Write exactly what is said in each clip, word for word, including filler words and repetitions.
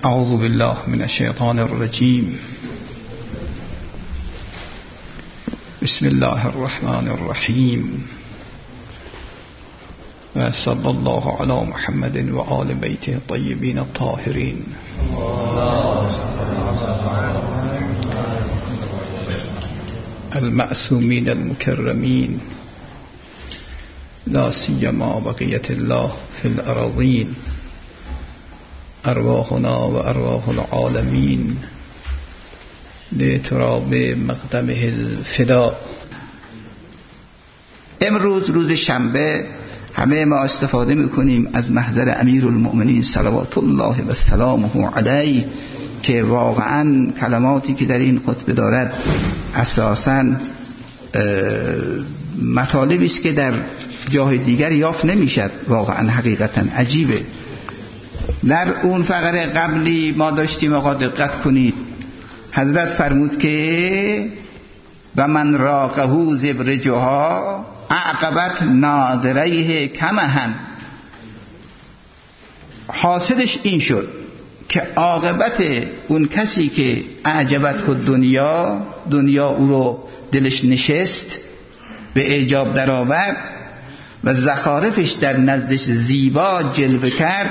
اعوذ بالله من الشیطان الرجیم. بسم الله الرحمن الرحیم و صلی الله علی محمد و آل بیته الطیبین الطاهرین. المعصومین المکرمین لا سیما بقیت الله فی الارضین. ارواحنا و ارواح العالمین لتراب مقدمه الفدا. امروز روز شنبه همه ما استفاده میکنیم از محضر امیر المؤمنین صلوات الله و سلامه علیه که واقعا کلماتی که در این خطبه دارد اساساً مطالبی است که در جای دیگر یافت نمیشد. واقعا حقیقتا عجیبه. در اون فقره قبلی ما داشتیم، آقا دقت کنید، حضرت فرمود که و من راقهو زبرجها عقبت نادریه کمهن. حاصلش این شد که عاقبت اون کسی که اعجبت خود دنیا دنیا او رو دلش نشست، به اعجاب در آورد و زخارفش در نزدش زیبا جلوه کرد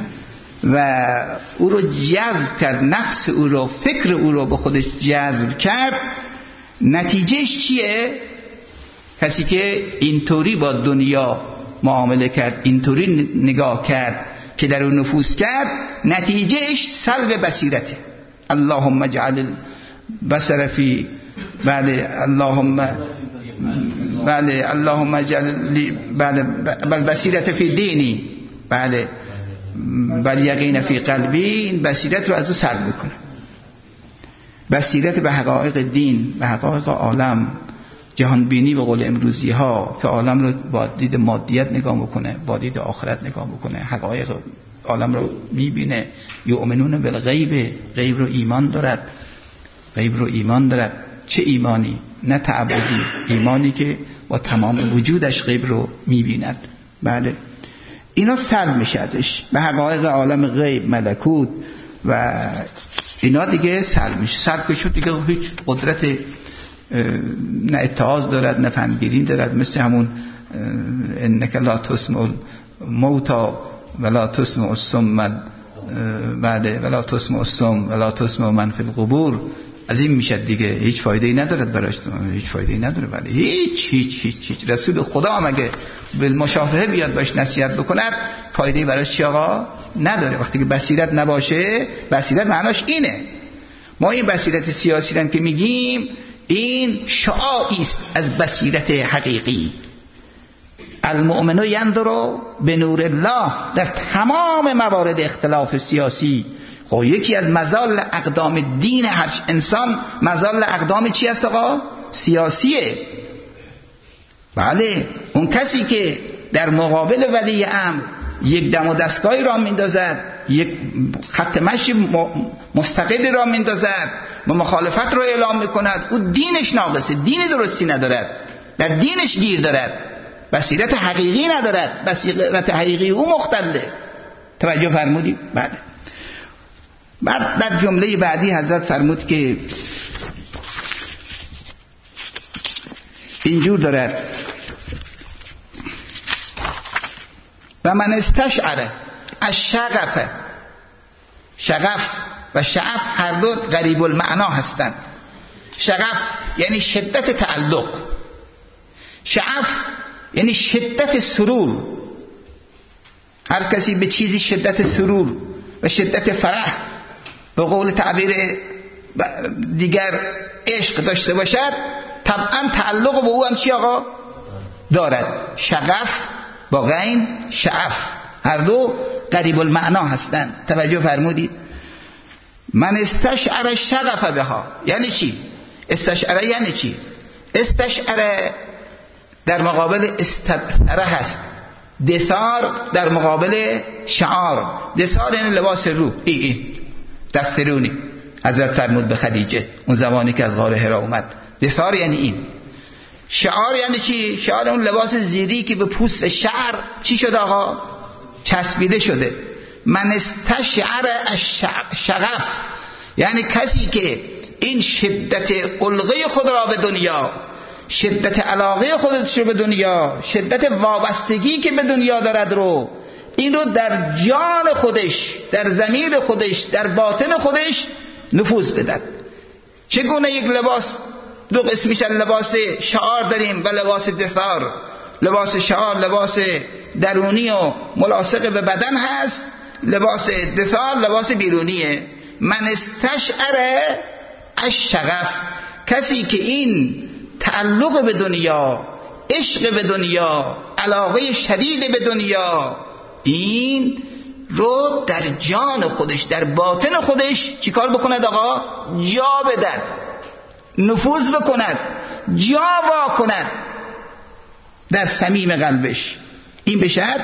و او رو جذب کرد، نفس او رو، فکر او رو به خودش جذب کرد. نتیجهش چیه؟ کسی که اینطوری با دنیا معامله کرد، اینطوری نگاه کرد که در اون نفوذ کرد، نتیجهش سلب بصیرته. اللهم اجعل البصر فی بله اللهم بله اللهم اجعل بله بل بصیرت فی دینی بله بل یقین فی قلبی. این بصیرت رو از او سلب میکنه. بصیرت به حقایق دین، به حقایق عالم، جهان بینی به قول امروزی ها که عالم رو با دید مادیت نگاه بکنه، با دید آخرت نگاه بکنه، حقایق عالم رو میبینه. یؤمنون بالغیب، غیب رو ایمان دارد، غیب رو ایمان دارد. چه ایمانی؟ نه تعبدی، ایمانی که با تمام وجودش غیب رو میبیند. بله اینا سلب میشه ازش، به حقایق عالم غیب، ملکوت و اینا دیگه سلب میشه. سلب که شد دیگه هیچ قدرت نه اتعاظ دارد نه فهمگیری دارد. مثل همون انک لا تسمع الموتا ولا تسمع الصم بعد ولا تسمع الصم ولا تسمع من فی القبور. از این میشه دیگه، هیچ فایده ای ندارد براش، هیچ فایده ای نداره. بله هیچ هیچ هیچ هیچ رسول خدا هم اگه بالمشافهه بیاد باش نصیحت بکند، فایده ای براش چی آقا؟ نداره. وقتی که بصیرت نباشه، بصیرت معناش اینه. ما این بصیرت سیاسی هم که میگیم، این شعاعی است از بصیرت حقیقی. المؤمن ینظر به نور الله. در تمام موارد اختلاف سیاسی، خب یکی از مزال اقدام دین هر انسان، مزال اقدام چی است آقا؟ سیاسیه. بله اون کسی که در مقابل ولی امر یک دم و دستگاهی را میندازد، یک خط مشی مستقلی را میندازد و مخالفت را اعلام میکند، او دینش ناقصه، دین درستی ندارد، در دینش گیر دارد، بصیرت حقیقی ندارد، بصیرت حقیقی او مختله. توجه فرمودی؟ بله. بعد در جمله بعدی حضرت فرمود که اینجور دارد و من استشعر الشغف. شغف و شعف هر دو قریب المعنا هستند. شغف یعنی شدت تعلق، شعف یعنی شدت سرور. هر کسی به چیزی شدت سرور و شدت فرح، به قول تعبیر دیگر عشق داشته باشد، طبعا تعلق به او هم چی آقا؟ دارد. شغف با غین، شعف، هر دو قریب المعنا هستند. توجه فرمودید؟ من استشعر الشغف بها یعنی چی؟ استشعر یعنی چی؟ استشعر در مقابل استبعره هست، دثار در مقابل شعار. دثار یعنی لباس روح. ای ای دسترونی حضرت فرمود به خدیجه اون زمانی که از غار حرا اومد. دثار یعنی این. شعار یعنی چی؟ شعار اون لباس زیری که به پوست شعر چی شده آقا؟ چسبیده شده. من استشعر الشغف، یعنی کسی که این شدت علقه خود را به دنیا، شدت علاقه خودش رو به دنیا، شدت وابستگی که به دنیا دارد رو، این رو در جان خودش، در ضمیر خودش، در باطن خودش نفوذ بدد. چگونه یک لباس دو قسم میشه، لباس شعار داریم و لباس دثار. لباس شعار لباس درونی و ملاصق به بدن هست، لباس دثار لباس بیرونیه. من استشعر الشغف، کسی که این تعلق به دنیا، عشق به دنیا، علاقه شدید به دنیا، این رو در جان خودش، در باطن خودش چیکار بکند آقا؟ جا بدد، نفوذ بکند، جا وا کند در صمیم قلبش. این بشد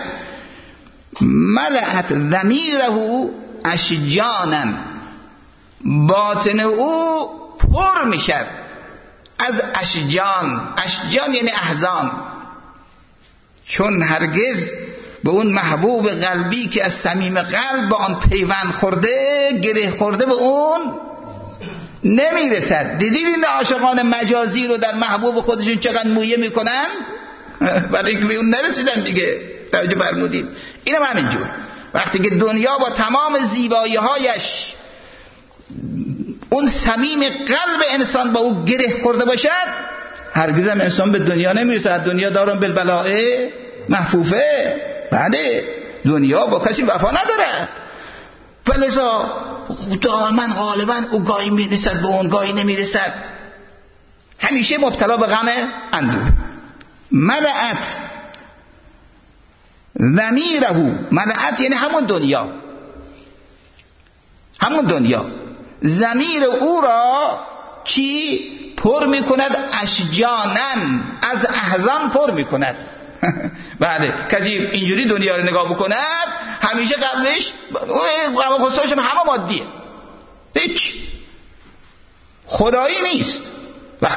ملأت ضمیره اشجانا، باطن او پر میشد از اشجان. اشجان یعنی احزان، چون هرگز به اون محبوب قلبی که از صمیم قلب با آن پیوند خورده، گره خورده، به اون نمیرسد. دیدید این عاشقان مجازی رو در محبوب خودشون چقدر مویه میکنن؟ برای اینکه به اون نرسیدن دیگه. توجه فرمودید؟ اینم همینجور. وقتی که دنیا با تمام زیبایی هایش اون صمیم قلب انسان با او گره خورده باشد، هرگز هم انسان به دنیا نمیرسد. دنیا دارم بالبلاء محفوفه. بله، دنیا با کسی وفا نداره، فلذا دائما غالبا او گاهی میرسد به اون، گاهی نمیرسد، همیشه مبتلا به غم اندوه. ملأت ضمیره، ملأت یعنی همون دنیا، همون دنیا ضمیر او را چی پر میکند؟ اشجانن، از احزان پر میکند. بله، کسی اینجوری دنیا رو نگاه بکند همیشه قلبش غم و غصه‌اش همه مادیه، هیچ خدایی نیست. بله،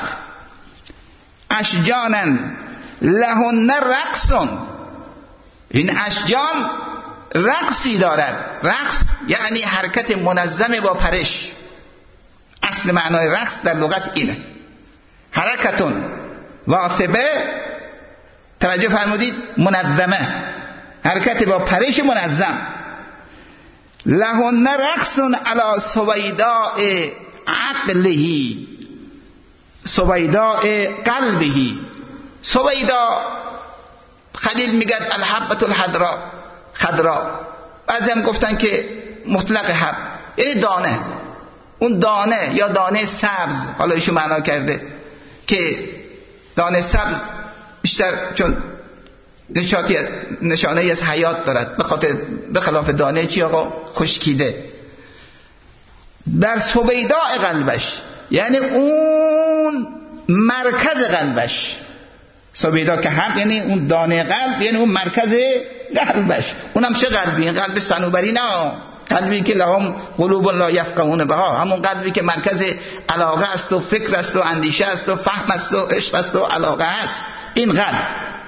اشجانن لهن رقصون، این اشجان رقصی دارد. رقص یعنی حرکت منظم با پرش. اصل معنای رقص در لغت اینه، حرکتون واثبه، توجه فرمودید، منظمه، حرکت با پرش منظم. لهن رقصون علی سویداء عقلهی، سویداء قلبهی. سویدا خلیل میگه الحبة الخضراء، خضراء. بعضی هم گفتن که مطلق حب یعنی دانه، اون دانه یا دانه سبز. حالا ایشون معنا کرده که دانه سبز بیشتر چون نشاطی نشانه ای از حیات دارد، به خاطر به خلاف دانه چی آقا؟ خشکیده. در سویداء قلبش یعنی اون مرکز قلبش. سویدا که هم یعنی اون دانه قلب، یعنی اون مرکز قلبش. اونم چه قلبی؟ قلب صنوبری نه، قلبی که لهم قلوب لا یفقهون بها، همون قلبی که مرکز علاقه است و فکر است و اندیشه است و فهم است و عشق است و علاقه است. این قلب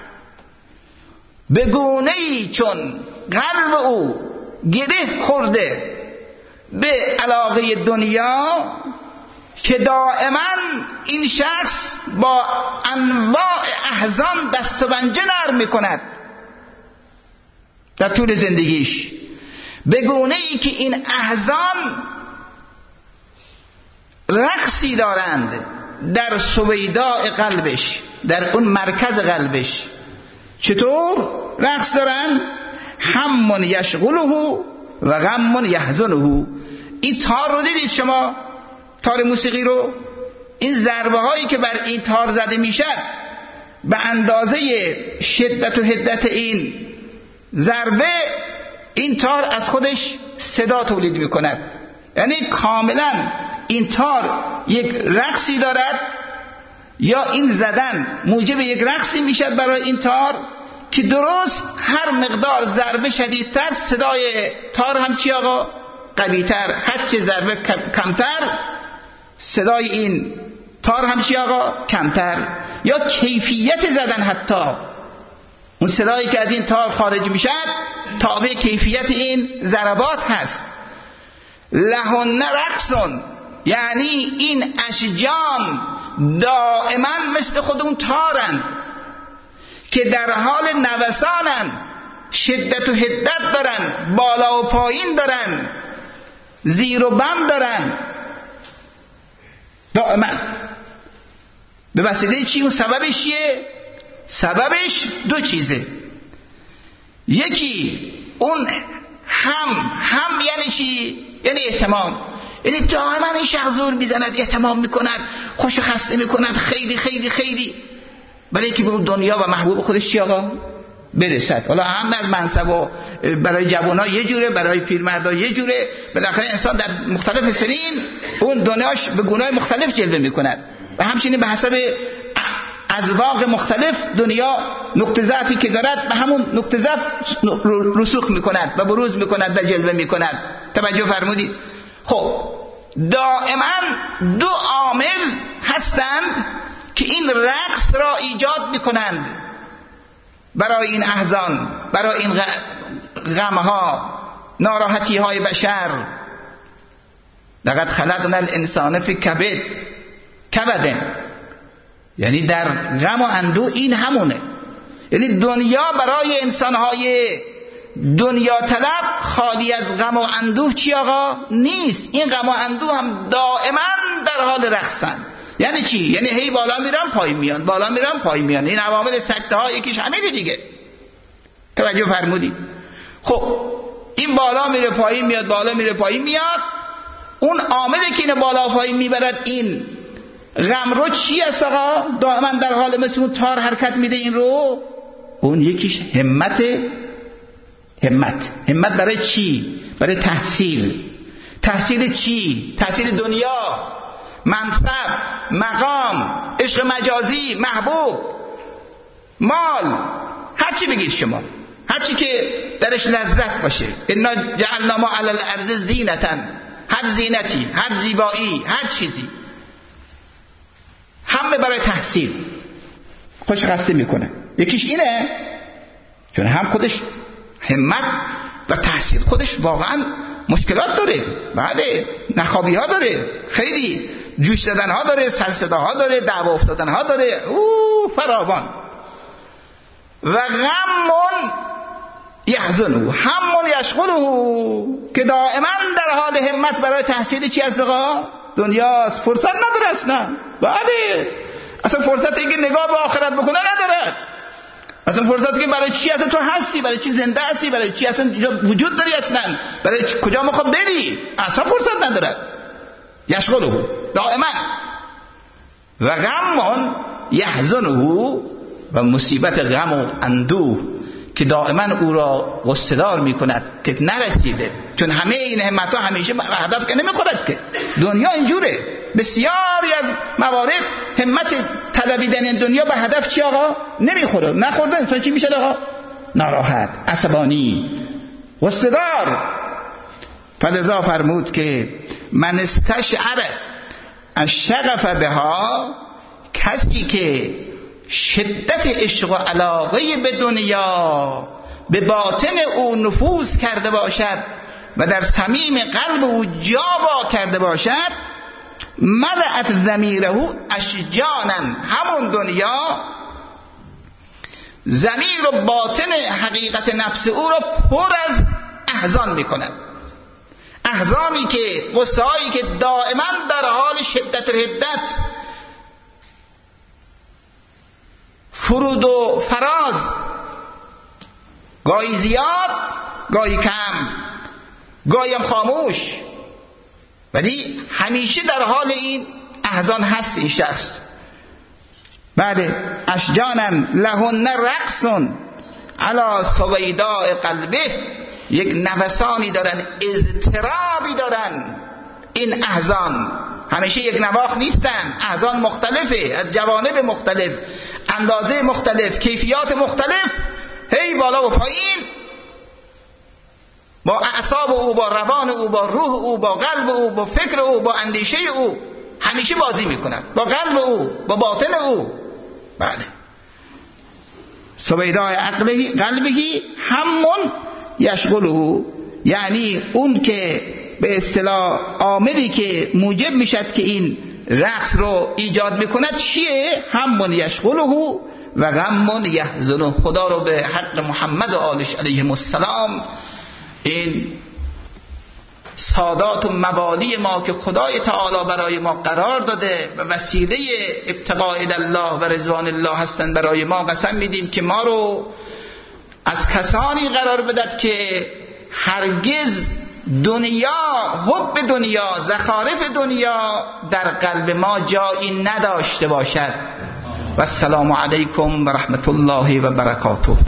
به گونه‌ای چون قلب او گره خورده به علاقه دنیا که دائما این شخص با انواع احزان دست و پنجه نرم میکند در طول زندگیش، به گونه‌ای که این احزان رقصی دارند در سویداء قلبش، در اون مرکز قلبش. چطور رقص دارن؟ هم یشغله و غم یحزنه. این تار رو دیدید شما؟ تار موسیقی رو، این ضربه هایی که بر این تار زده میشد به اندازه شدت و حدت این ضربه، این تار از خودش صدا تولید میکند. یعنی کاملا این تار یک رقصی دارد، یا این زدن موجب یک رقصی میشد برای این تار که درست هر مقدار ضربه شدیدتر صدای تار هم چی آقا؟ قویتر. هر چه ضربه کمتر صدای این تار هم چی آقا؟ کمتر. یا کیفیت زدن، حتی اون صدایی که از این تار خارج میشد تابع کیفیت این ضربات هست. لهن رقصون، یعنی این اشجان دائما مثل خودمون تارن که در حال نوسانن، شدت و حدت دارن، بالا و پایین دارن، زیر و بم دارن دائما. به وسیله چی؟ اون سببش چیه؟ سببش دو چیزه. یکی اون هم هم یعنی چی؟ یعنی اهتمام. یعنی دائما این شخص زور میزند، اهتمام میکند، خوش خسته میکند، خیلی خیلی خیلی، برای که به اون دنیا و محبوب خودش چی آقا برسد. حالا هم از منصب و برای جوان‌ها یه جوره، برای پیرمردا یه جوره. بالاخره انسان در مختلف سنین اون دنیاش به گونه‌های مختلف جلوه میکند و همچنین به حسب اذواق مختلف دنیا نقطه ضعفی که دارد به همون نقطه ضعف رسوخ میکند و بروز میکند و جلوه میکند. توجه فرمودید؟ خب دائما دو عامل هستند که این رقص را ایجاد میکنند برای این احزان، برای این غمها، ناراحتی های بشر. لقد خلقنا الانسان فی کبد، کبده یعنی در غم و اندوه. این همونه، یعنی دنیا برای انسانهای دنیا طلب خالی از غم و اندوه چی آقا؟ نیست. این غم و اندوه هم دائما در حال رقصن. یعنی چی؟ یعنی هی بالا میرن پایین میان، بالا میرن پایین میان. این عوامل سکته ها یکیش همینه دیگه. توجه فرمودید؟ خب این بالا میره پایین میاد، بالا میره پایین میاد. اون عاملی که اینو بالا پایین میبرد این غم رو چی است آقا؟ دائما در حال مثل اون تار حرکت میده این رو. اون یکیش همت. همت همت برای چی؟ برای تحصیل. تحصیل چی؟ تحصیل دنیا، منصب، مقام، عشق مجازی، محبوب، مال، هر چی بگید شما، هر چی که درش لذت باشه. انا جعلنا ما علی الارض زینتا، هر زینتی، هر زیبایی، هر چیزی همه برای تحصیل خوش خسته میکنه. یکیش اینه، چون هم خودش همت و تحصیل خودش واقعا مشکلات داره، بعد نخوابی ها داره، خیلی جوش زدن ها داره، سر صدا ها داره، دعوا افتادن ها داره، اوه فراوان. و غم یحزنه، هم یشغله، که دائما در حال همت برای تحصیل چی هست آقا؟ دنیاست. فرصت نداره اصلا. بله اصلا فرصت اینکه نگاه به آخرت بکنه نداره. اصلا فرصتی که برای چی اصلا تو هستی، برای چی زنده هستی، برای چی اصلا وجود داری، اصلا برای کجا میخواد بری، اصلا فرصت نداره. یشغله دائما. و غم یحزنه، و مصیبت غم و اندوه که دائما او را غصه‌دار میکند که نرسیده. چون همه این همت‌ها همیشه به هدف که نمیخورد که. دنیا اینجوره، بسیاری از موارد همت طلبیدن دنیا به هدف چی آقا؟ نمیخوره. نخورده انسان چی میشه آقا؟ ناراحت، عصبانی، غصه‌دار. فلذا فرمود که من استشعر الشغف بها، کسی که شدت عشق و علاقه به دنیا به باطن او نفوذ کرده باشد و در صمیم قلب او جا وا کرده باشد، ملأت ضمیره اشجانا، همون دنیا ضمیر و باطن حقیقت نفس او را پر از احزان میکند. احزانی که غصه‌هایی که دائما در حال شدت و حدت، فرود و فراز، گاهی زیاد گاهی کم، گاهی هم خاموش، ولی همیشه در حال این احزان هست این شخص. بعد اشجانا لهن رقصون علی سویداء قلبه، یک نوسانی دارن، اضطرابی دارن. این احزان همیشه یک نواخت نیستن، احزان مختلفه، از جوانب مختلف، اندازه مختلف، کیفیات مختلف، هی بالا و پایین، با اعصاب او، با روان او، با روح او، با قلب او، با فکر او، با اندیشه او همیشه بازی میکنن، با قلب او، با باطن او. بله سویداء عقله قلبه همون یشغله، یعنی اون که به اصطلاح عاملی که موجب میشد که این رقص رو ایجاد میکند چیه؟ هم یشغله و غم یحزنه. خدا رو به حق محمد و آلش علیهم السلام، این سادات و موالی ما که خدای تعالی برای ما قرار داده و وسیله ابتغاء الله و رضوان الله هستند برای ما، قسم میدیم که ما رو از کسانی قرار بدهد که هرگز دنیا، حب دنیا، زخارف دنیا در قلب ما جایی نداشته باشد. و السلام علیکم و رحمت الله و برکاته.